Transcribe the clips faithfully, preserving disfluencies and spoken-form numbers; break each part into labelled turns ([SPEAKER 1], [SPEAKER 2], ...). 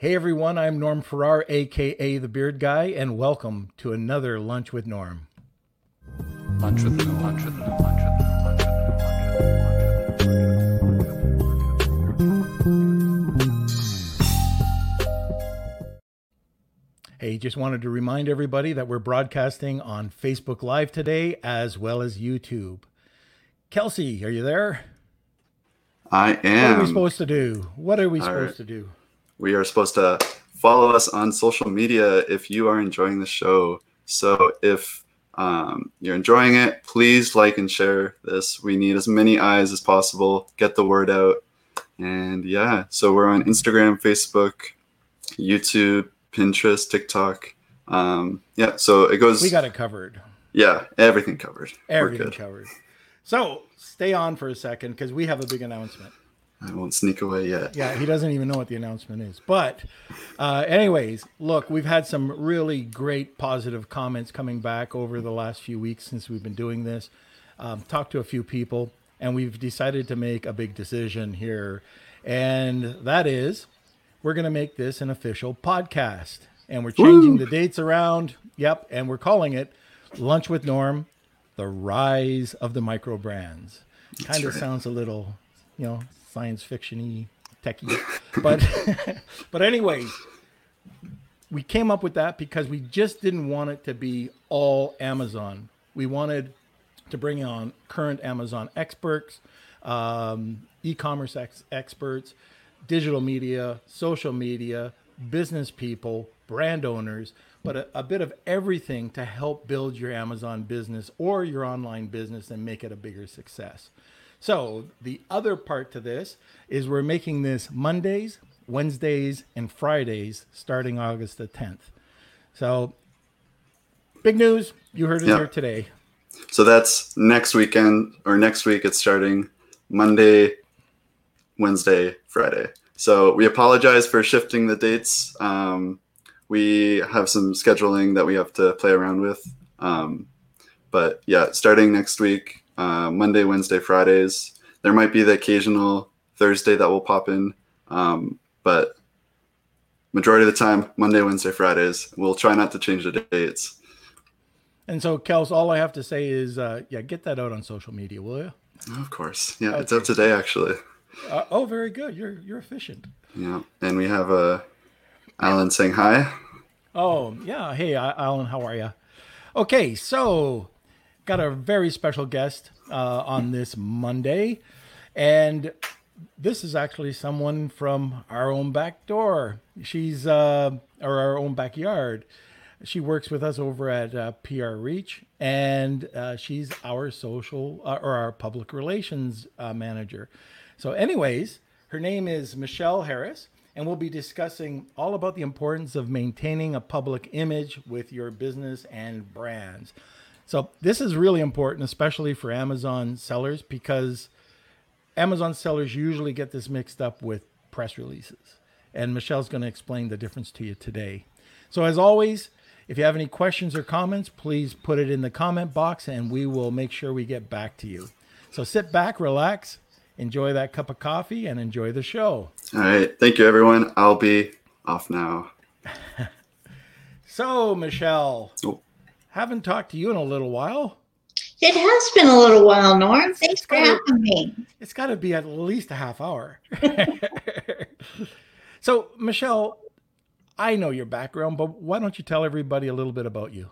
[SPEAKER 1] Hey everyone, I'm Norm Farrar, aka The Beard Guy, and welcome to another Lunch with Norm.
[SPEAKER 2] Lunch with Norm. Lunch with Norm. Lunch with Norm.
[SPEAKER 1] Hey, just wanted to remind everybody that we're broadcasting on Facebook Live today as well as YouTube. Kelsey, are you there?
[SPEAKER 3] I am.
[SPEAKER 1] What are we supposed to do? What are we
[SPEAKER 3] All
[SPEAKER 1] supposed
[SPEAKER 3] right.
[SPEAKER 1] to do?
[SPEAKER 3] We are supposed to follow us on social media if you are enjoying the show. So if um, you're enjoying it, please like and share this. We need as many eyes as possible. Get the word out. And yeah, so we're on Instagram, Facebook, YouTube, Pinterest, TikTok. Um, yeah, so it goes.
[SPEAKER 1] We got it covered.
[SPEAKER 3] Yeah, everything covered.
[SPEAKER 1] Everything covered. So stay on for a second because we have a big announcement.
[SPEAKER 3] I won't sneak away yet.
[SPEAKER 1] Yeah, he doesn't even know what the announcement is. But uh, anyways, look, we've had some really great positive comments coming back over the last few weeks since we've been doing this. Um, talked to a few people, and we've decided to make a big decision here. And that is, we're going to make this an official podcast. And we're changing Woo! the dates around. Yep, and we're calling it Lunch with Norm, The Rise of the Micro Brands. Kind of right. sounds a little, you know, science fiction-y, techie. But, but anyways, we came up with that because we just didn't want it to be all Amazon. We wanted to bring on current Amazon experts, um, e-commerce ex- experts, digital media, social media, business people, brand owners, but a, a bit of everything to help build your Amazon business or your online business and make it a bigger success. So the other part to this is we're making this Mondays, Wednesdays, and Fridays starting August the tenth. So big news. You heard it yeah. here today.
[SPEAKER 3] So that's next weekend or next week. It's starting Monday, Wednesday, Friday. So we apologize for shifting the dates. Um, we have some scheduling that we have to play around with. Um, but yeah, starting next week. Uh, Monday, Wednesday, Fridays. There might be the occasional Thursday that will pop in, um, but majority of the time, Monday, Wednesday, Fridays. We'll try not to change the dates.
[SPEAKER 1] And so, Kels, all I have to say is, uh, yeah, get that out on social media, will you?
[SPEAKER 3] Oh, of course. Yeah, okay. It's up today, actually.
[SPEAKER 1] Uh, oh, very good. You're you're efficient.
[SPEAKER 3] Yeah, and we have uh, Alan saying hi.
[SPEAKER 1] Oh, yeah. Hey, Alan, how are you? Okay, so got a very special guest uh, on this Monday, and this is actually someone from our own back door. She's, uh, or our own backyard. She works with us over at uh, P R Reach, and uh, she's our social uh, or our public relations uh, manager. So anyways, her name is Michelle Harris, and we'll be discussing all about the importance of maintaining a public image with your business and brands. So this is really important, especially for Amazon sellers, because Amazon sellers usually get this mixed up with press releases. And Michelle's going to explain the difference to you today. So as always, if you have any questions or comments, please put it in the comment box and we will make sure we get back to you. So sit back, relax, enjoy that cup of coffee, and enjoy the show.
[SPEAKER 3] All right. Thank you, everyone. I'll be off now.
[SPEAKER 1] So, Michelle.
[SPEAKER 3] Oh.
[SPEAKER 1] Haven't talked to you in a little while.
[SPEAKER 4] It has been a little while, Norm. Thanks for
[SPEAKER 1] gotta,
[SPEAKER 4] having me.
[SPEAKER 1] It's got to be at least a half hour. So, Michelle, I know your background, but why don't you tell everybody a little bit about you?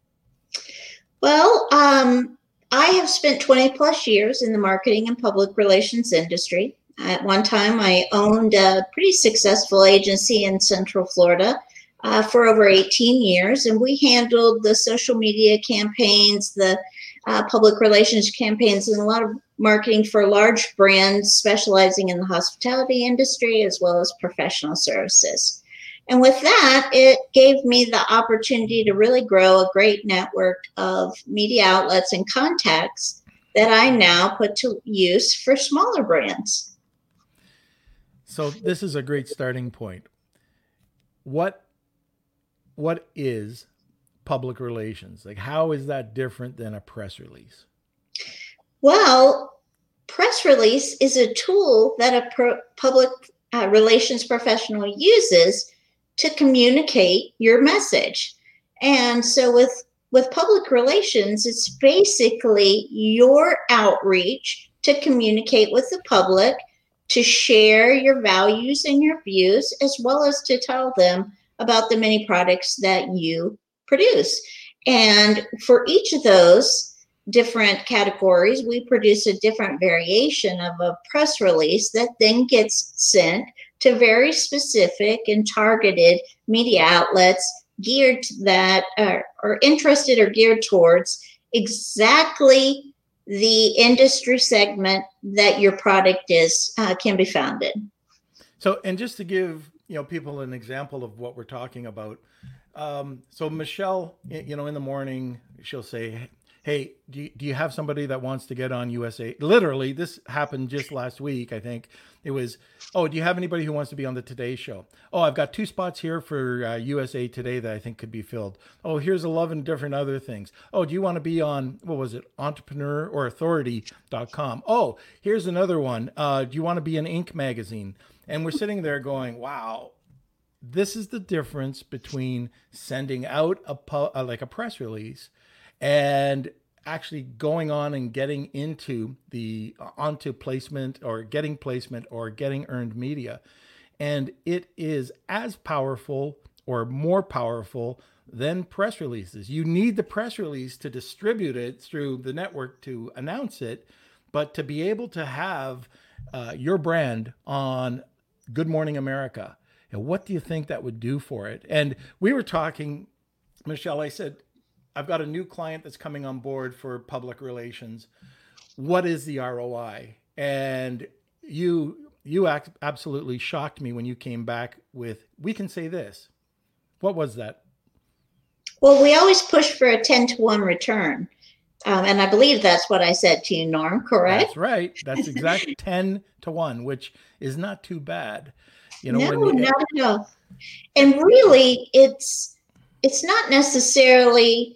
[SPEAKER 4] Well, um, I have spent twenty plus years in the marketing and public relations industry. At one time, I owned a pretty successful agency in Central Florida. Uh, for over eighteen years, and we handled the social media campaigns, the uh, public relations campaigns, and a lot of marketing for large brands specializing in the hospitality industry as well as professional services. And with that, it gave me the opportunity to really grow a great network of media outlets and contacts that I now put to use for smaller brands.
[SPEAKER 1] So this is a great starting point. What What is public relations? Like, how is that different than a press release?
[SPEAKER 4] Well, press release is a tool that a pro- public uh, relations professional uses to communicate your message. And so with, with public relations, it's basically your outreach to communicate with the public, to share your values and your views, as well as to tell them about the many products that you produce. And for each of those different categories, we produce a different variation of a press release that then gets sent to very specific and targeted media outlets geared to that, uh, or interested or geared towards exactly the industry segment that your product is uh, can be found in.
[SPEAKER 1] So, and just to give you know people an example of what we're talking about, um, so Michelle, you know, in the morning she'll say, "Hey, do you, do you have somebody that wants to get on U S A?" Literally, this happened just last week. I think it was, "Oh, do you have anybody who wants to be on the Today Show? Oh, I've got two spots here for uh, U S A Today that I think could be filled. Oh, here's eleven different other things. Oh, do you want to be on, what was it, entrepreneur or authority dot com? Oh, here's another one. Uh, do you want to be in Inc magazine?" And we're sitting there going, wow, this is the difference between sending out a pu- uh, like a press release and actually going on and getting into the uh, onto placement or getting placement or getting earned media. And it is as powerful or more powerful than press releases. You need the press release to distribute it through the network to announce it, but to be able to have uh, your brand on Good Morning America, and what do you think that would do for it? And we were talking, Michelle, I said, I've got a new client that's coming on board for public relations. What is the R O I? And you you act, absolutely shocked me when you came back with, "We can say this." What was that?
[SPEAKER 4] Well, we always push for a ten to one return. Um, and I believe that's what I said to you, Norm, correct?
[SPEAKER 1] That's right. That's exactly ten to one, which is not too bad. You know,
[SPEAKER 4] no,
[SPEAKER 1] when you,
[SPEAKER 4] not at all. And really, it's it's not necessarily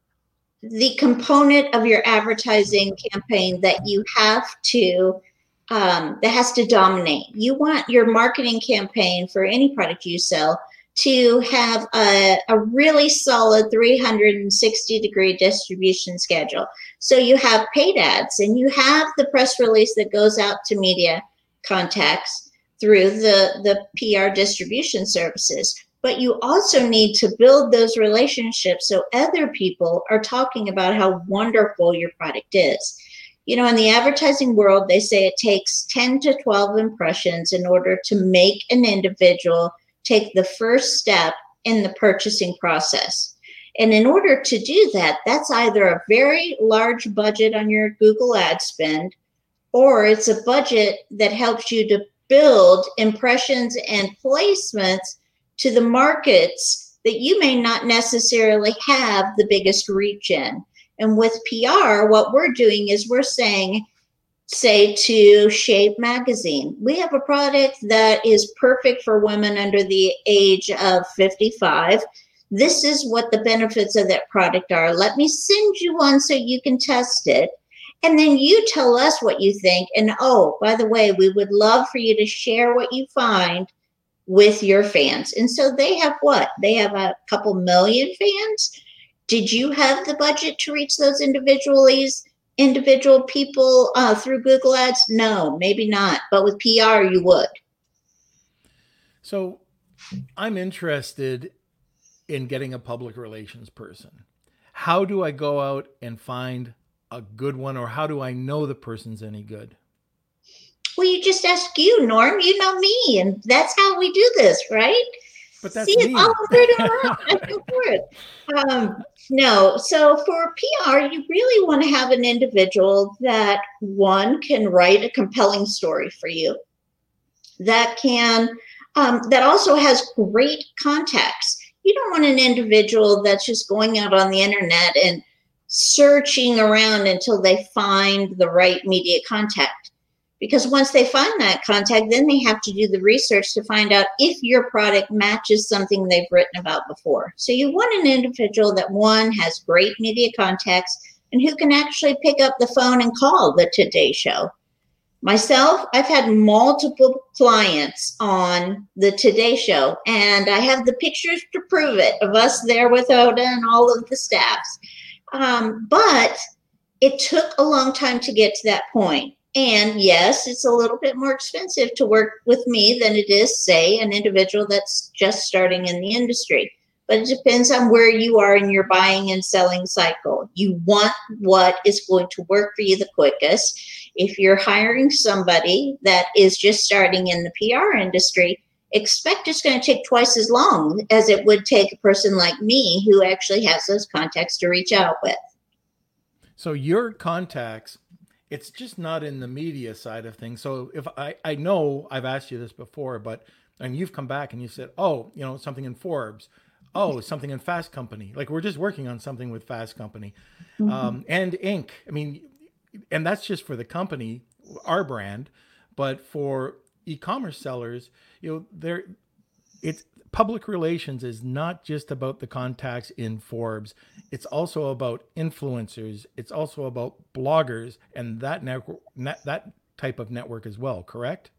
[SPEAKER 4] the component of your advertising campaign that you have to, um, that has to dominate. You want your marketing campaign for any product you sell to have a, a really solid three hundred sixty degree distribution schedule. So you have paid ads and you have the press release that goes out to media contacts through the, the P R distribution services. But you also need to build those relationships so other people are talking about how wonderful your product is. You know, in the advertising world, they say it takes ten to twelve impressions in order to make an individual take the first step in the purchasing process. And in order to do that, that's either a very large budget on your Google ad spend, or it's a budget that helps you to build impressions and placements to the markets that you may not necessarily have the biggest reach in. And with P R, what we're doing is we're saying, say to Shape Magazine, we have a product that is perfect for women under the age of fifty-five. This is what the benefits of that product are. Let me send you one so you can test it. And then you tell us what you think. And oh, by the way, we would love for you to share what you find with your fans. And so they have what? They have a couple million fans. Did you have the budget to reach those individuals, individual people uh, through Google Ads? No, maybe not. But with P R, you would.
[SPEAKER 1] So I'm interested in getting a public relations person. How do I go out and find a good one, or how do I know the person's any good?
[SPEAKER 4] Well, you just ask you, Norm. You know me, and that's how we do this, right?
[SPEAKER 1] But that's
[SPEAKER 4] See,
[SPEAKER 1] me.
[SPEAKER 4] it's all pretty around. Um, no, so for P R, you really want to have an individual that, one, can write a compelling story for you, that can, um, that also has great contacts. You don't want an individual that's just going out on the internet and searching around until they find the right media contact. Because once they find that contact, then they have to do the research to find out if your product matches something they've written about before. So you want an individual that, one, has great media contacts and who can actually pick up the phone and call the Today Show. Myself, I've had multiple clients on the Today Show, and I have the pictures to prove it of us there with Oda and all of the staffs. Um, but it took a long time to get to that point. And yes, it's a little bit more expensive to work with me than it is, say, an individual that's just starting in the industry. But it depends on where you are in your buying and selling cycle. You want what is going to work for you the quickest. If you're hiring somebody that is just starting in the P R industry, expect it's going to take twice as long as it would take a person like me who actually has those contacts to reach out with.
[SPEAKER 1] So your contacts, it's just not in the media side of things. So if I, I know I've asked you this before, but, and you've come back and you said, oh, you know, something in Forbes, oh, something in Fast Company. Like we're just working on something with Fast Company, mm-hmm. um, and Inc. I mean, and that's just for the company, our brand, but for e-commerce sellers, you know, there, it's public relations is not just about the contacts in Forbes. It's also about influencers. It's also about bloggers and that network, net, that type of network as well. Correct?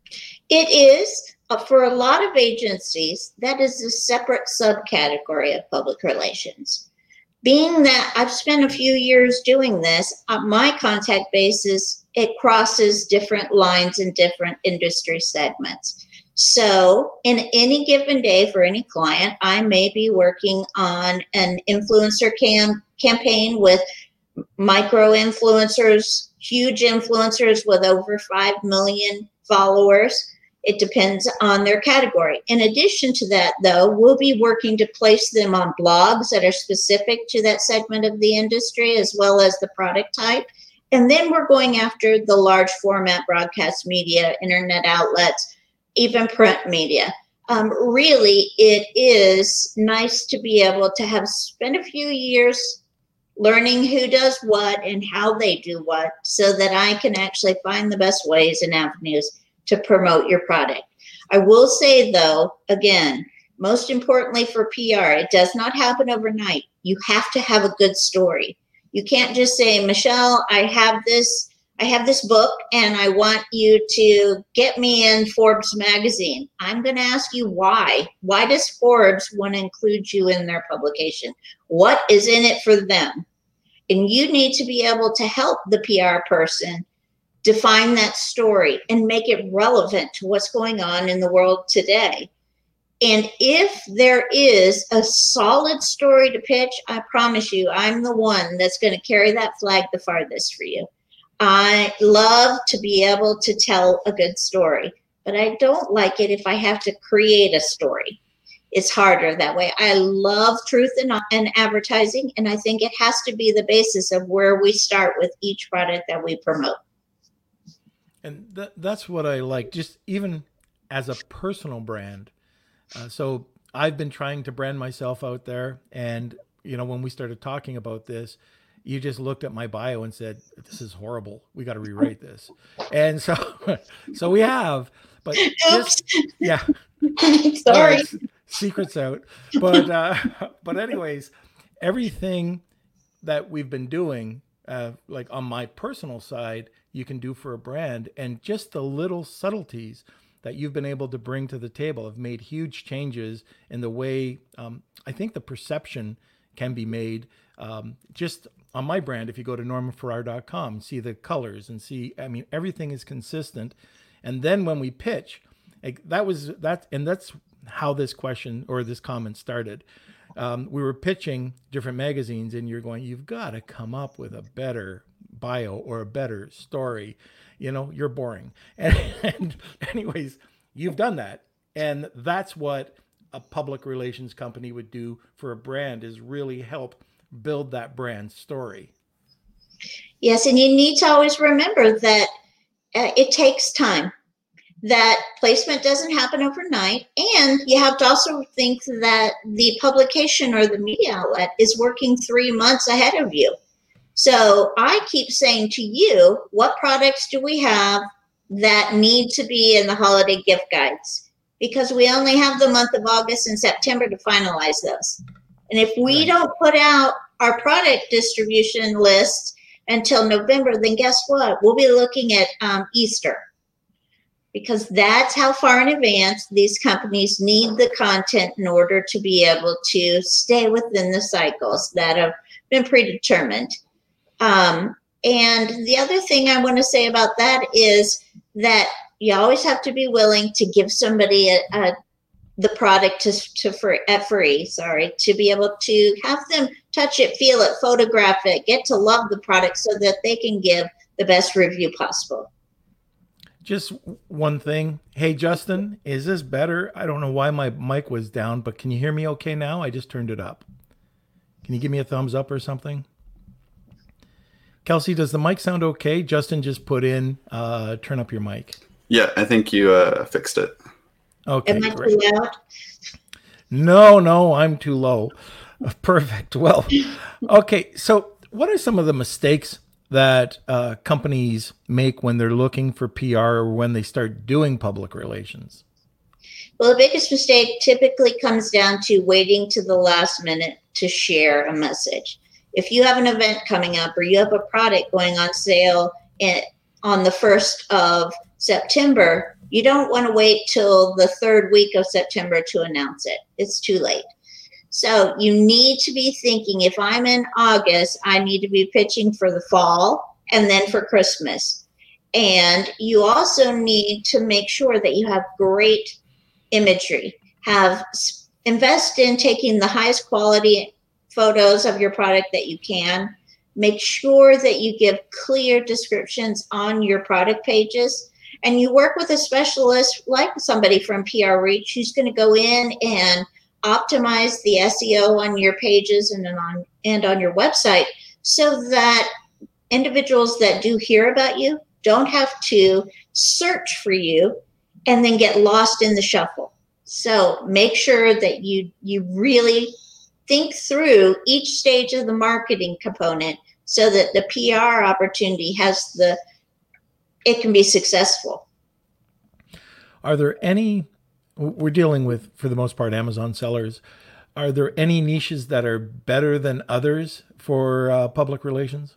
[SPEAKER 4] It is. Uh, for a lot of agencies, that is a separate subcategory of public relations. Being that I've spent a few years doing this, uh, my contact base is, it crosses different lines in different industry segments. So in any given day for any client, I may be working on an influencer cam campaign with micro influencers, huge influencers with over five million followers. It depends on their category. In addition to that, though, we'll be working to place them on blogs that are specific to that segment of the industry, as well as the product type. And then we're going after the large format broadcast media, internet outlets, even print media. Um, really, it is nice to be able to have spent a few years learning who does what and how they do what, so that I can actually find the best ways and avenues to promote your product. I will say, though, again, most importantly for P R, it does not happen overnight. You have to have a good story. You can't just say, Michelle, I have this, I have this book and I want you to get me in Forbes magazine. I'm going to ask you why. Why does Forbes want to include you in their publication? What is in it for them? And you need to be able to help the P R person define that story and make it relevant to what's going on in the world today. And if there is a solid story to pitch, I promise you, I'm the one that's going to carry that flag the farthest for you. I love to be able to tell a good story, but I don't like it if I have to create a story. It's harder that way. I love truth and, and advertising, and I think it has to be the basis of where we start with each product that we promote.
[SPEAKER 1] And th- that's what I like, just even as a personal brand. Uh, so I've been trying to brand myself out there. And, you know, when we started talking about this, you just looked at my bio and said, this is horrible. We got to rewrite this. And so, so we have, but just, yeah,
[SPEAKER 4] sorry,
[SPEAKER 1] uh, secrets out. But, uh, but anyways, everything that we've been doing, uh, like on my personal side, you can do for a brand, and just the little subtleties that you've been able to bring to the table have made huge changes in the way um, I think the perception can be made. Um, just on my brand, if you go to norman farrar dot com, see the colors and see, I mean, everything is consistent. And then when we pitch, like that was that, and that's how this question or this comment started. Um, we were pitching different magazines, and you're going, you've got to come up with a better bio or a better story. You know, you're boring. And, and anyways, you've done that. And that's what a public relations company would do for a brand, is really help build that brand story.
[SPEAKER 4] Yes. And you need to always remember that uh, it takes time, that placement doesn't happen overnight. And you have to also think that the publication or the media outlet is working three months ahead of you. So I keep saying to you, what products do we have that need to be in the holiday gift guides? Because we only have the month of August and September to finalize those. And if we
[SPEAKER 1] Right.
[SPEAKER 4] don't put out our product distribution lists until November, then guess what? We'll be looking at um, Easter, because that's how far in advance these companies need the content in order to be able to stay within the cycles that have been predetermined. Um, and the other thing I want to say about that is that you always have to be willing to give somebody a, a the product to, to free, at free, sorry, to be able to have them touch it, feel it, photograph it, get to love the product so that they can give the best review possible.
[SPEAKER 1] Just one thing. Hey, Justin, is this better? I don't know why my mic was down, but can you hear me okay now? I just turned it up. Can you give me a thumbs up or something? Kelsey, does the mic sound okay? Justin just put in, uh, turn up your mic.
[SPEAKER 3] Yeah, I think you uh, fixed it.
[SPEAKER 1] Okay,
[SPEAKER 4] Am I
[SPEAKER 1] great.
[SPEAKER 4] too loud?
[SPEAKER 1] No, no, I'm too low. Perfect. Well, okay. So what are some of the mistakes that uh, companies make when they're looking for P R or when they start doing public relations?
[SPEAKER 4] Well, the biggest mistake typically comes down to waiting to the last minute to share a message. If you have an event coming up or you have a product going on sale in, on the first of September, you don't want to wait till the third week of September to announce it. It's too late. So you need to be thinking, if I'm in August, I need to be pitching for the fall and then for Christmas. And you also need to make sure that you have great imagery. Have invest in taking the highest quality photos of your product that you can. Make sure that you give clear descriptions on your product pages. And you work with a specialist like somebody from P R Reach who's going to go in and optimize the S E O on your pages and on and on your website so that individuals that do hear about you don't have to search for you and then get lost in the shuffle. So make sure that you you really think through each stage of the marketing component so that the P R opportunity has the it can be successful.
[SPEAKER 1] Are there any, we're dealing with, for the most part, Amazon sellers. Are there any niches that are better than others for uh, public relations?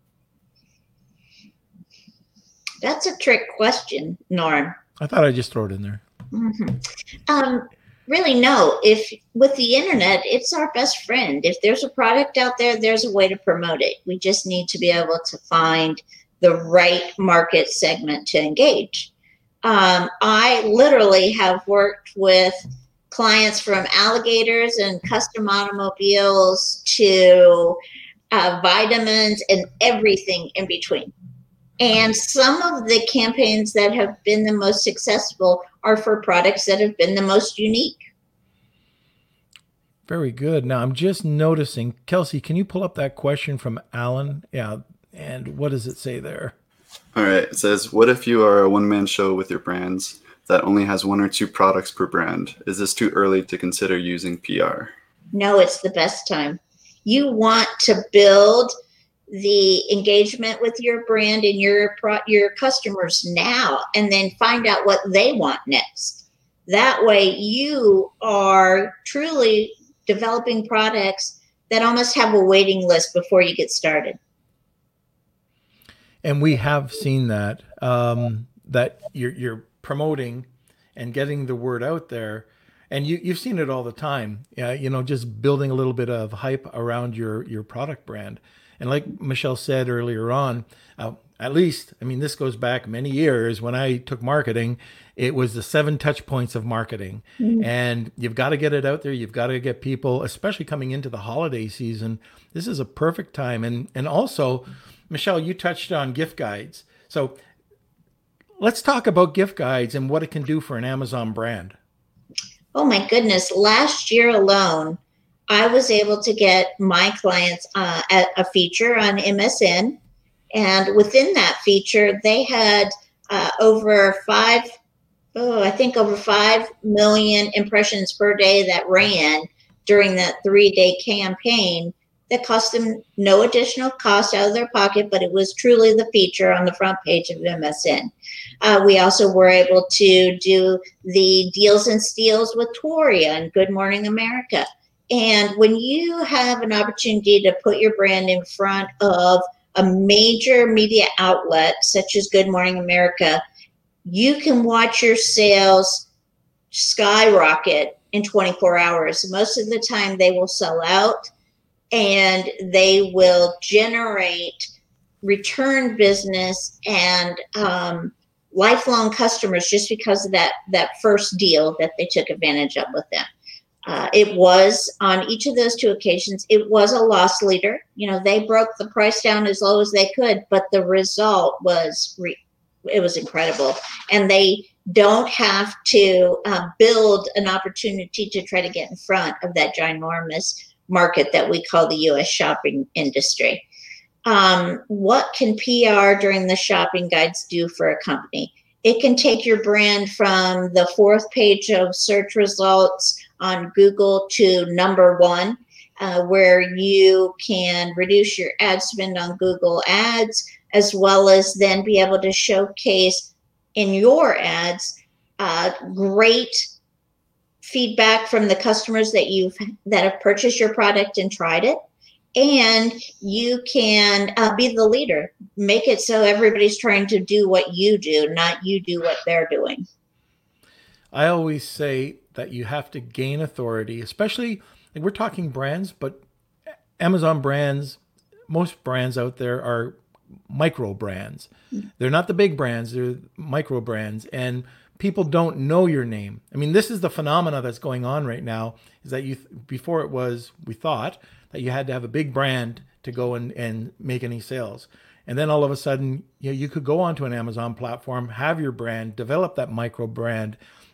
[SPEAKER 4] That's a trick question, Norm.
[SPEAKER 1] I thought I'd just throw it in there.
[SPEAKER 4] Mm-hmm. Um, really, no. If with the internet, it's our best friend. If there's a product out there, there's a way to promote it. We just need to be able to find the right market segment to engage. Um, I literally have worked with clients from alligators and custom automobiles to uh, vitamins and everything in between. And some of the campaigns that have been the most successful are for products that have been the most unique.
[SPEAKER 1] Very good. Now I'm just noticing, Kelsey, can you pull up that question from Alan? Yeah. And what does it say there?
[SPEAKER 3] All right. It says, what if you are a one-man show with your brands that only has one or two products per brand? Is this too early to consider using P R?
[SPEAKER 4] No, it's the best time. You want to build the engagement with your brand and your pro- your customers now, and then find out what they want next. That way you are truly developing products that almost have a waiting list before you get started.
[SPEAKER 1] And we have seen that, um, that you're, you're promoting and getting the word out there. And you, you've seen it all the time, yeah, you know, just building a little bit of hype around your, your product brand. And like Michelle said earlier on, uh, at least, I mean, this goes back many years. When I took marketing, it was the seven touch points of marketing. Mm-hmm. And you've got to get it out there. You've got to get people, especially coming into the holiday season. This is a perfect time. And, and also, Michelle, you touched on gift guides. So let's talk about gift guides and what it can do for an Amazon brand.
[SPEAKER 4] Oh my goodness. Last year alone, I was able to get my clients uh, a, a feature on M S N. And within that feature, they had uh, over five, oh, I think over five million impressions per day that ran during that three-day campaign that cost them no additional cost out of their pocket, but it was truly the feature on the front page of M S N. Uh, we also were able to do the deals and steals with Toria and Good Morning America. And when you have an opportunity to put your brand in front of a major media outlet such as Good Morning America, you can watch your sales skyrocket in twenty-four hours. Most of the time they will sell out, and they will generate return business and um, lifelong customers just because of that, that first deal that they took advantage of with them. Uh, it was, on each of those two occasions, it was a loss leader. You know, they broke the price down as low as they could, but the result was, re- it was incredible. And they don't have to uh, build an opportunity to try to get in front of that ginormous market that we call the U S shopping industry. Um, what can P R during the shopping guides do for a company? It can take your brand from the fourth page of search results on Google to number one, uh, where you can reduce your ad spend on Google Ads, as well as then be able to showcase in your ads uh, great feedback from the customers that you've that have purchased your product and tried it. And you can uh, be the leader. Make it so everybody's trying to do what you do, not you do what they're doing.
[SPEAKER 1] I always say that you have to gain authority, especially, like, we're talking brands, but Amazon brands, most brands out there are micro brands. They're not the big brands, they're micro brands. And people don't know your name. I mean, this is the phenomena that's going on right now, is that you, before it was, we thought that you had to have a big brand to go and, and make any sales. And then all of a sudden, you know, you could go onto an Amazon platform, have your brand, develop that micro brand,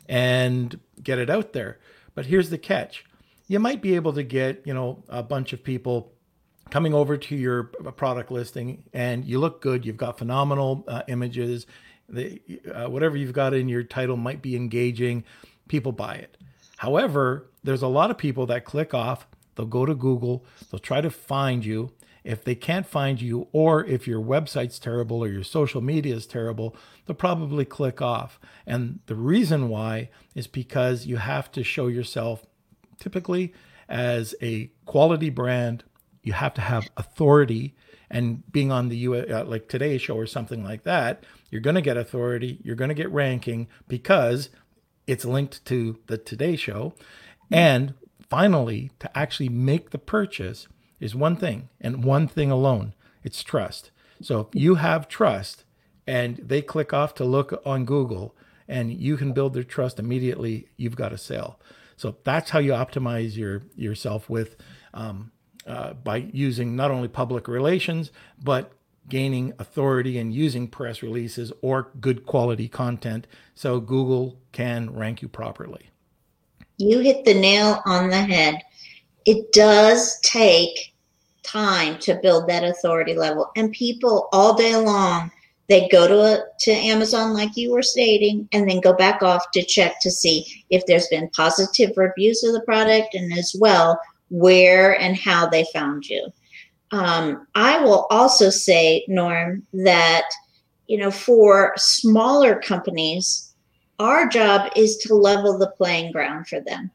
[SPEAKER 1] and get it out there. But here's the catch. You might be able to get, you know, a bunch of people coming over to your product listing, and you look good. You've got phenomenal uh, images. The, uh, whatever you've got in your title might be engaging. People buy it. However, there's a lot of people that click off. They'll go to Google. They'll try to find you. If they can't find you, or if your website's terrible or your social media is terrible, they'll probably click off. And the reason why is because you have to show yourself typically as a quality brand. You have to have authority, and being on the U S, uh, like Today Show or something like that, you're going to get authority. You're going to get ranking because it's linked to the Today Show. And finally, to actually make the purchase is one thing, and one thing alone. It's trust. So if you have trust and they click off to look on Google and you can build their trust immediately, you've got a sale. So that's how you optimize your yourself with um, uh, by using not only public relations, but gaining authority and using press releases or good quality content so Google can rank you properly.
[SPEAKER 4] You hit the nail on the head. It does take time to build that authority level. And people all day long, they go to a, to Amazon, like you were stating, and then go back off to check to see if there's been positive reviews of the product, and as well, where and how they found you. Um, I will also say, Norm, that, you know, for smaller companies, our job is to level the playing ground for them.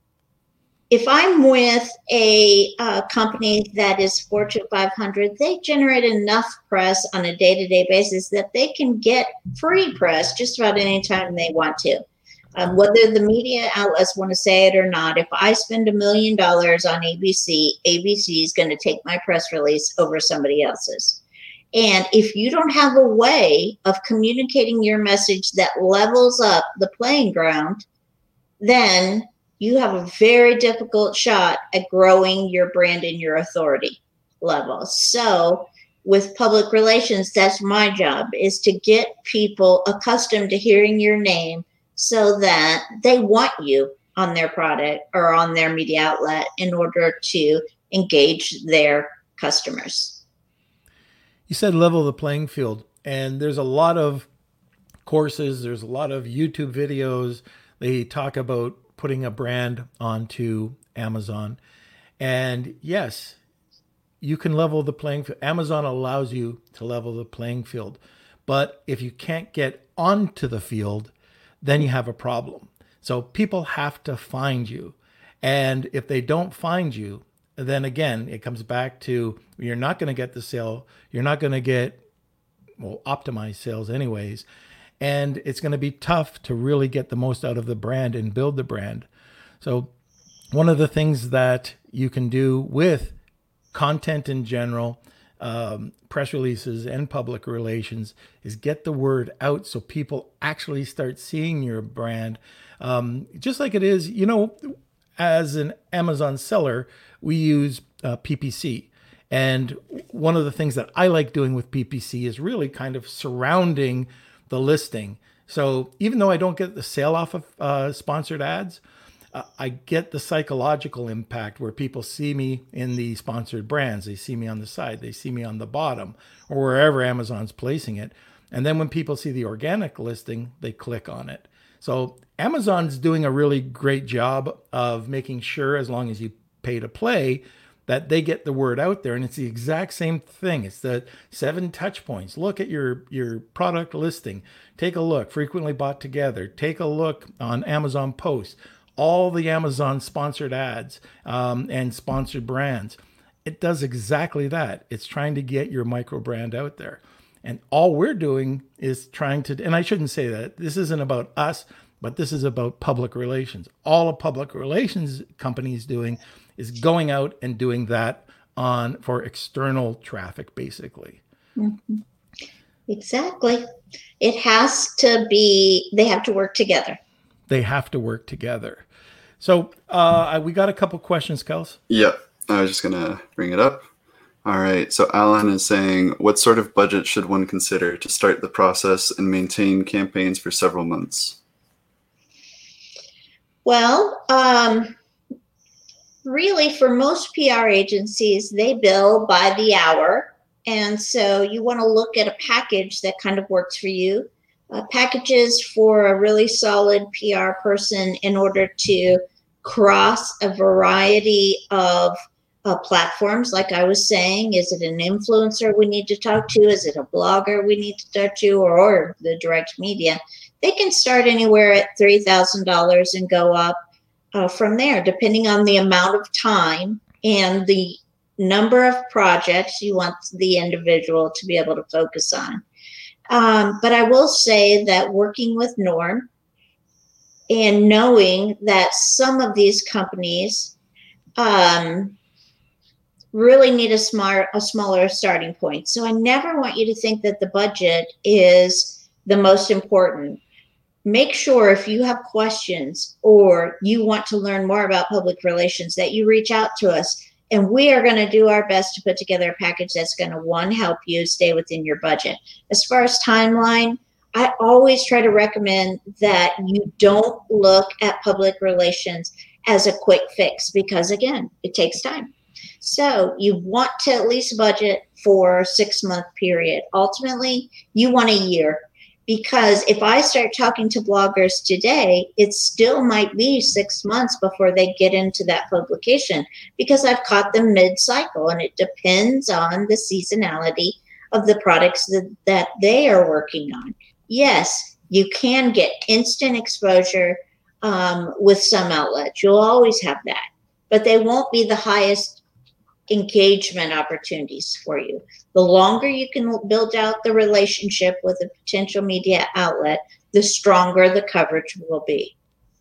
[SPEAKER 4] If I'm with a uh, company that is Fortune five hundred, they generate enough press on a day-to-day basis that they can get free press just about any time they want to. Um, whether the media outlets want to say it or not, if I spend a million dollars on A B C, A B C is going to take my press release over somebody else's. And if you don't have a way of communicating your message that levels up the playing ground, then you have a very difficult shot at growing your brand and your authority level. So with public relations, that's my job, is to get people accustomed to hearing your name so that they want you on their product or on their media outlet in order to engage their customers.
[SPEAKER 1] You said level the playing field, and there's a lot of courses, there's a lot of YouTube videos. They talk about putting a brand onto Amazon. And yes, you can level the playing field. Amazon allows you to level the playing field. But if you can't get onto the field, then you have a problem. So people have to find you. And if they don't find you, then again, it comes back to you're not going to get the sale. You're not going to get, well, optimized sales anyways. And it's going to be tough to really get the most out of the brand and build the brand. So one of the things that you can do with content in general, um, press releases and public relations, is get the word out so people actually start seeing your brand. Um, just like it is, you know, as an Amazon seller, we use uh, P P C. And one of the things that I like doing with P P C is really kind of surrounding the listing. So even though I don't get the sale off of uh, sponsored ads, uh, I get the psychological impact where people see me in the sponsored brands. They see me on the side, they see me on the bottom, or wherever Amazon's placing it. And then when people see the organic listing, they click on it. So Amazon's doing a really great job of making sure, as long as you pay to play, that they get the word out there. And it's the exact same thing. It's the seven touch points. Look at your, your product listing. Take a look. Frequently bought together. Take a look on Amazon Post. All the Amazon sponsored ads um, and sponsored brands. It does exactly that. It's trying to get your micro brand out there. And all we're doing is trying to, and I shouldn't say that, this isn't about us, but this is about public relations. All a public relations company is doing is going out and doing that on for external traffic, basically.
[SPEAKER 4] Mm-hmm. Exactly. It has to be, they have to work together.
[SPEAKER 1] They have to work together. So uh, we got a couple questions, Kels.
[SPEAKER 3] Yep. I was just going to bring it up. All right. So Alan is saying, what sort of budget should one consider to start the process and maintain campaigns for several months?
[SPEAKER 4] Well, um, really, for most P R agencies, they bill by the hour. And so you want to look at a package that kind of works for you. Uh, packages for a really solid P R person in order to cross a variety of uh, platforms. Like I was saying, is it an influencer we need to talk to? Is it a blogger we need to talk to, or, or the direct media? They can start anywhere at three thousand dollars and go up uh, from there, depending on the amount of time and the number of projects you want the individual to be able to focus on. Um, but I will say that working with Norm and knowing that some of these companies um, really need a smart, a smaller starting point. So I never want you to think that the budget is the most important. Make sure if you have questions or you want to learn more about public relations that you reach out to us. And we are going to do our best to put together a package that's going to, one, help you stay within your budget. As far as timeline, I always try to recommend that you don't look at public relations as a quick fix because, again, it takes time. So you want to at least budget for a six-month period. Ultimately, you want a year. Because if I start talking to bloggers today, it still might be six months before they get into that publication because I've caught them mid-cycle, and it depends on the seasonality of the products that, that they are working on. Yes, you can get instant exposure um, with some outlets. You'll always have that, but they won't be the highest engagement opportunities for you. The longer you can build out the relationship with a potential media outlet, the stronger the coverage will be.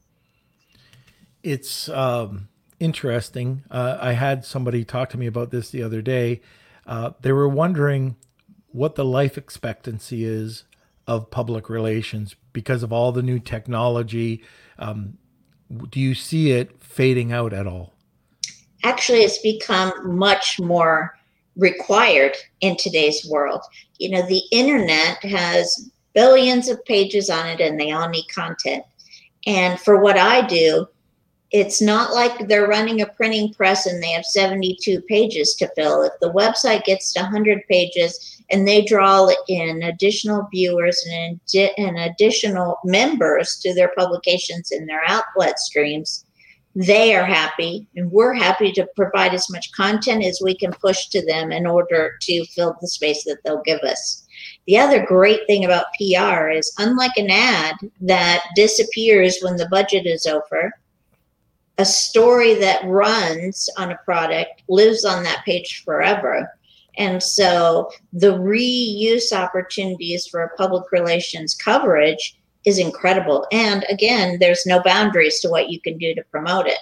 [SPEAKER 1] It's um, interesting. Uh, I had somebody talk to me about this the other day. Uh, they were wondering what the life expectancy is of public relations because of all the new technology. Um, do you see it fading out at all?
[SPEAKER 4] Actually, it's become much more required in today's world. You know, the internet has billions of pages on it and they all need content. And for what I do, it's not like they're running a printing press and they have seventy-two pages to fill. If the website gets to one hundred pages and they draw in additional viewers and, and additional members to their publications and their outlet streams, they are happy, and we're happy to provide as much content as we can push to them in order to fill the space that they'll give us. The other great thing about P R is, unlike an ad that disappears when the budget is over, a story that runs on a product lives on that page forever. And so the reuse opportunities for public relations coverage is incredible. And again, there's no boundaries to what you can do to promote it.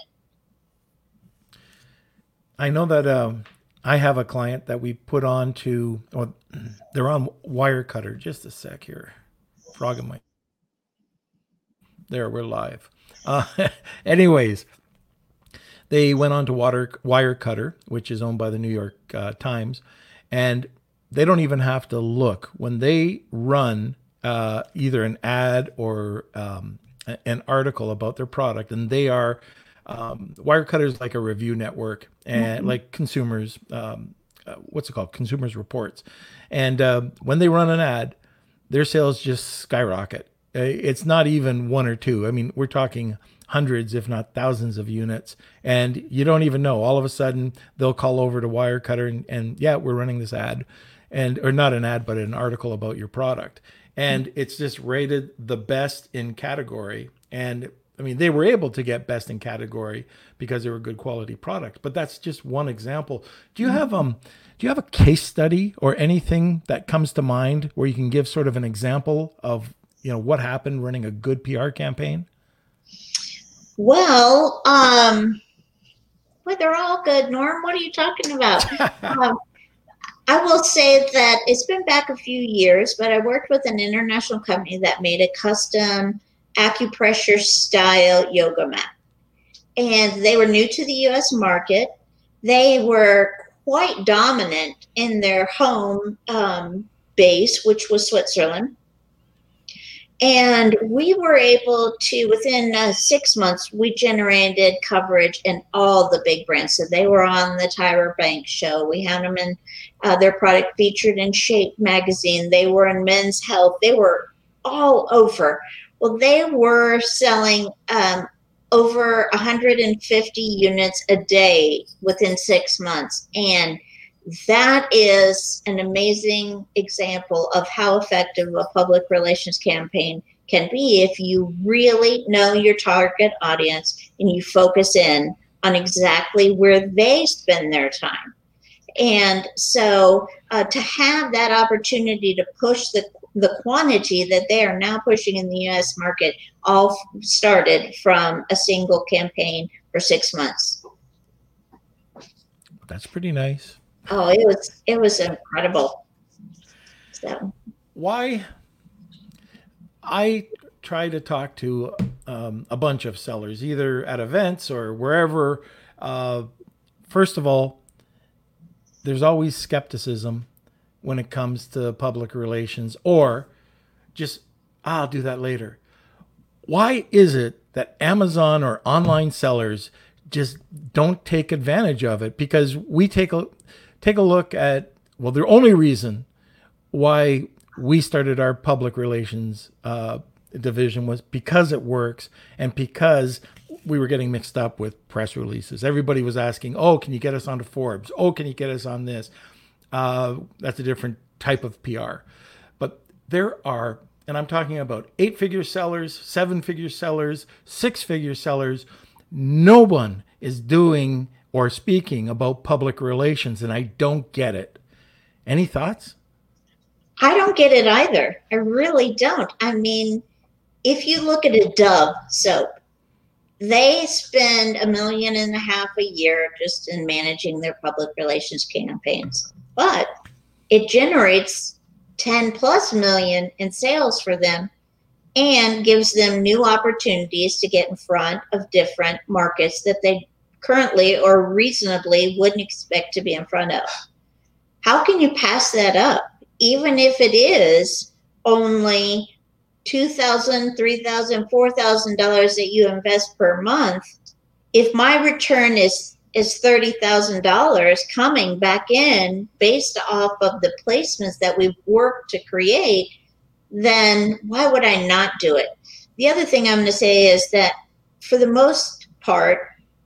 [SPEAKER 1] I know that um, I have a client that we put on to, or they're on Wirecutter. Just a sec here. Frog in my. There, we're live. Uh, anyways, they went on to Water, Wirecutter, which is owned by the New York uh, Times, and they don't even have to look. When they run uh, either an ad or um, an article about their product, and they are, um, Wirecutter is like a review network, and mm-hmm. like consumers, um, uh, what's it called? Consumers Reports. And uh, when they run an ad, their sales just skyrocket. It's not even one or two. I mean, we're talking hundreds, if not thousands of units. And you don't even know. All of a sudden, they'll call over to Wirecutter and, and yeah, we're running this ad. And or not an ad, but an article about your product. And it's just rated the best in category. And I mean, they were able to get best in category because they were a good quality product. But that's just one example. Do you have um do you have a case study or anything that comes to mind where you can give sort of an example of, you know, what happened running a good P R campaign?
[SPEAKER 4] Well, um, well, they're all good, Norm. What are you talking about? um, I will say that it's been back a few years, but I worked with an international company that made a custom acupressure style yoga mat. And they were new to the U S market. They were quite dominant in their home um, base, which was Switzerland. And we were able to, within uh, six months, we generated coverage in all the big brands. So they were on the Tyra Banks show. We had them in uh, their product featured in Shape magazine. They were in Men's Health. They were all over. Well, they were selling um, over one hundred fifty units a day within six months. And that is an amazing example of how effective a public relations campaign can be if you really know your target audience and you focus in on exactly where they spend their time. And so uh, to have that opportunity to push the the quantity that they are now pushing in the U S market all started from a single campaign for six months.
[SPEAKER 1] That's pretty nice.
[SPEAKER 4] Oh, it was it was incredible. So
[SPEAKER 1] why I try to talk to um, a bunch of sellers, either at events or wherever. Uh, first of all, there's always skepticism when it comes to public relations, or just, I'll do that later. Why is it that Amazon or online sellers just don't take advantage of it? Because we take a take a look at, well, the only reason why we started our public relations uh, division was because it works and because we were getting mixed up with press releases. Everybody was asking, oh, can you get us onto Forbes? Oh, can you get us on this? Uh, that's a different type of P R. But there are, and I'm talking about eight-figure sellers, seven-figure sellers, six-figure sellers. No one is doing or speaking about public relations, and I don't get it. Any thoughts?
[SPEAKER 4] I don't get it either. I really don't. I mean, if you look at a Dove soap, they spend a million and a half a year just in managing their public relations campaigns, but it generates ten plus million in sales for them and gives them new opportunities to get in front of different markets that they currently or reasonably wouldn't expect to be in front of. How can you pass that up? Even if it is only two thousand dollars, three thousand dollars, four thousand dollars that you invest per month, if my return is, is thirty thousand dollars coming back in based off of the placements that we've worked to create, then why would I not do it? The other thing I'm going to say is that for the most part,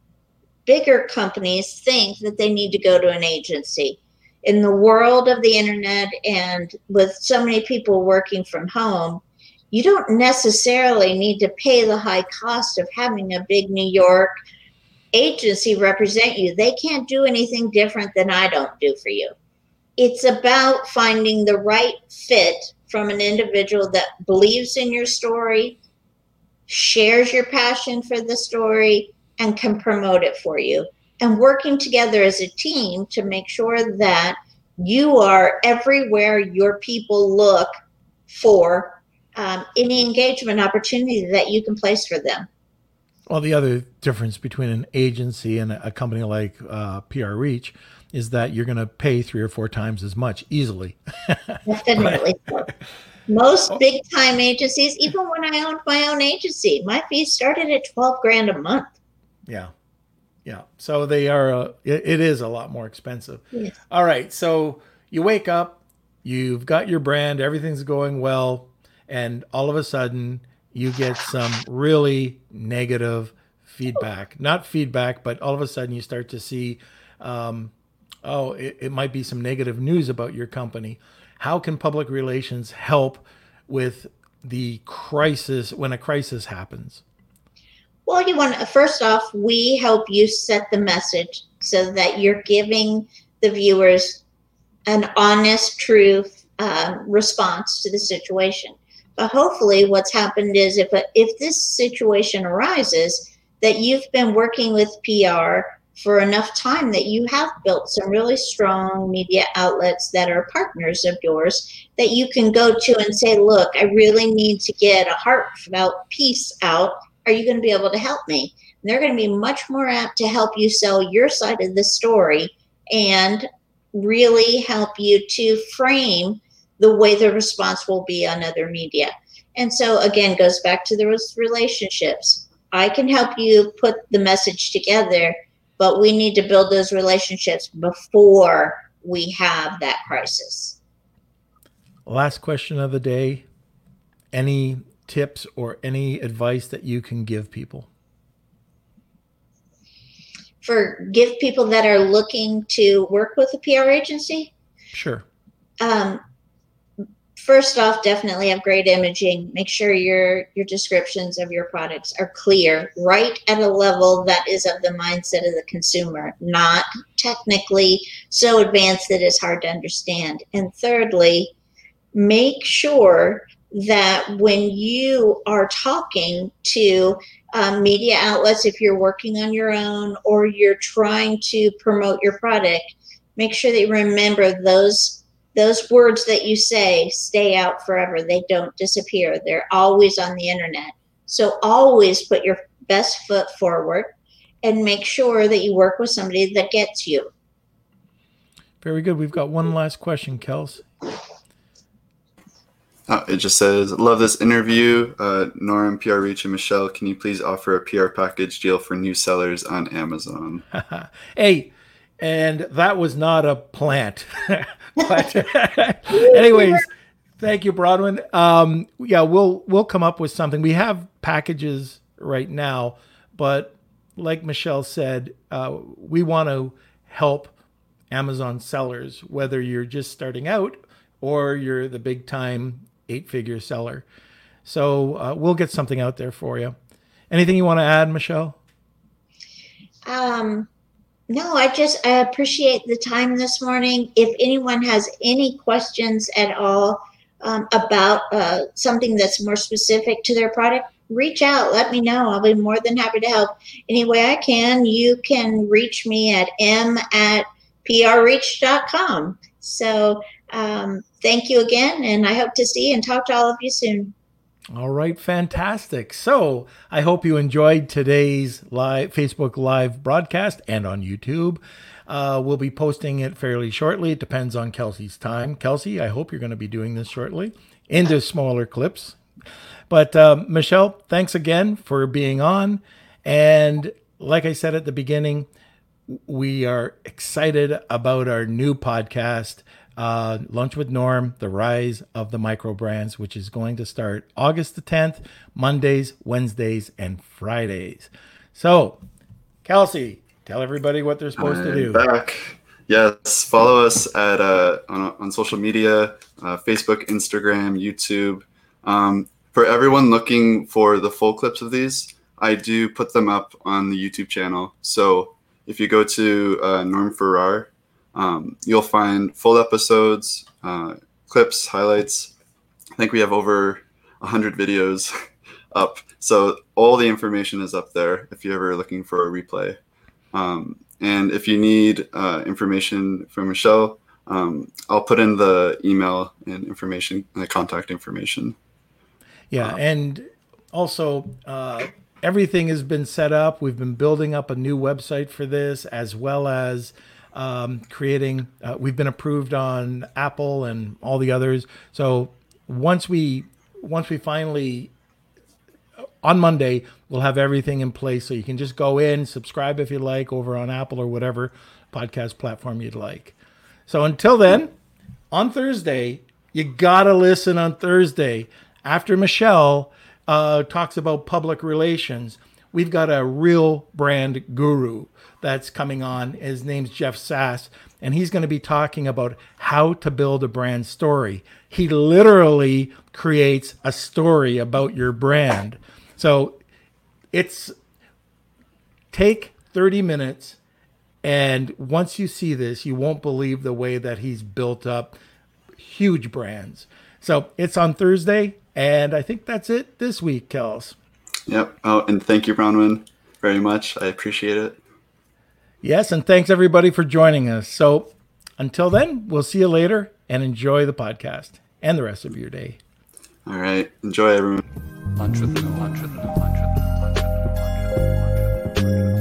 [SPEAKER 4] bigger companies think that they need to go to an agency. In the world of the internet and with so many people working from home, you don't necessarily need to pay the high cost of having a big New York agency represent you. They can't do anything different than I don't do for you. It's about finding the right fit from an individual that believes in your story, shares your passion for the story, and can promote it for you. And working together as a team to make sure that you are everywhere your people look for um, any engagement opportunity that you can place for them.
[SPEAKER 1] Well, the other difference between an agency and a company like uh, P R Reach is that you're going to pay three or four times as much easily.
[SPEAKER 4] Definitely. Most big time agencies, even when I owned my own agency, my fees started at twelve grand a month.
[SPEAKER 1] Yeah. Yeah. So they are, uh, it, it is a lot more expensive.
[SPEAKER 4] Yes.
[SPEAKER 1] All right. So you wake up, you've got your brand, everything's going well, and all of a sudden you get some really negative feedback. Not feedback, but all of a sudden you start to see, um, oh, it, it might be some negative news about your company. How can public relations help with the crisis when a crisis happens?
[SPEAKER 4] Well, you want to, first off, we help you set the message so that you're giving the viewers an honest, true uh, response to the situation. But hopefully what's happened is if, a, if this situation arises, that you've been working with P R for enough time that you have built some really strong media outlets that are partners of yours that you can go to and say, look, I really need to get a heartfelt piece out. Are you going to be able to help me? And they're going to be much more apt to help you sell your side of the story and really help you to frame the way the response will be on other media. And so again, goes back to those relationships. I can help you put the message together, but we need to build those relationships before we have that crisis.
[SPEAKER 1] Last question of the day. Any tips or any advice that you can give people?
[SPEAKER 4] For give people that are looking to work with a P R agency?
[SPEAKER 1] Sure.
[SPEAKER 4] Um, first off, definitely have great imaging. Make sure your your descriptions of your products are clear, right at a level that is of the mindset of the consumer, not technically so advanced that it's hard to understand. And thirdly, make sure that when you are talking to um, media outlets, if you're working on your own or you're trying to promote your product, make sure that you remember those those words that you say stay out forever. They don't disappear. They're always on the internet. So always put your best foot forward and make sure that you work with somebody that gets you.
[SPEAKER 1] Very good. We've got one last question, Kels.
[SPEAKER 3] Uh, it just says, love this interview. Uh, Norm, P R Reach, and Michelle, can you please offer a P R package deal for new sellers on Amazon?
[SPEAKER 1] Hey, and that was not a plant. But anyways, thank you, Bronwyn. Um, yeah, we'll we'll come up with something. We have packages right now, but like Michelle said, uh, we want to help Amazon sellers, whether you're just starting out or you're the big time eight-figure seller. So uh, we'll get something out there for you. Anything you want to add, Michelle?
[SPEAKER 4] Um, no, I just I appreciate the time this morning. If anyone has any questions at all um, about uh, something that's more specific to their product, reach out. Let me know. I'll be more than happy to help any way I can. You can reach me at m at p r reach dot com. So um, thank you again, and I hope to see and talk to all of you soon.
[SPEAKER 1] All right, fantastic. So I hope you enjoyed today's live Facebook Live broadcast and on YouTube. Uh, we'll be posting it fairly shortly. It depends on Kelsey's time. Kelsey, I hope you're going to be doing this shortly into smaller clips. But um, Michelle, thanks again for being on. And like I said at the beginning, we are excited about our new podcast, uh, Lunch with Norm, The Rise of the Micro Brands, which is going to start August the tenth, Mondays, Wednesdays, and Fridays. So, Kelsey, tell everybody what they're supposed
[SPEAKER 3] I'm
[SPEAKER 1] to do.
[SPEAKER 3] Back. Yes, follow us at uh, on, on social media, uh, Facebook, Instagram, YouTube. Um, for everyone looking for the full clips of these, I do put them up on the YouTube channel. So if you go to uh, Norm Farrar, um, you'll find full episodes, uh, clips, highlights. I think we have over one hundred videos up. So all the information is up there if you're ever looking for a replay. Um, and if you need uh, information from Michelle, um, I'll put in the email and information, the contact information.
[SPEAKER 1] Yeah, and also uh, everything has been set up. We've been building up a new website for this, as well as um, creating. Uh, we've been approved on Apple and all the others. So once we once we finally on Monday, we'll have everything in place. So you can just go in, subscribe if you like, over on Apple or whatever podcast platform you'd like. So until then, on Thursday, you gotta listen on Thursday. After Michelle uh, talks about public relations, we've got a real brand guru that's coming on. His name's Jeff Sass, and he's going to be talking about how to build a brand story. He literally creates a story about your brand. So it's take thirty minutes, and once you see this, you won't believe the way that he's built up huge brands. So it's on Thursday. And I think that's it this week, Kels.
[SPEAKER 3] Yep. Oh, and thank you, Bronwyn, very much. I appreciate it.
[SPEAKER 1] Yes, and thanks everybody for joining us. So until then, we'll see you later, and enjoy the podcast and the rest of your day.
[SPEAKER 3] All right. Enjoy, everyone.
[SPEAKER 2] Lunch with the Lunch with the Lunch with the Lunch with the Lunch with the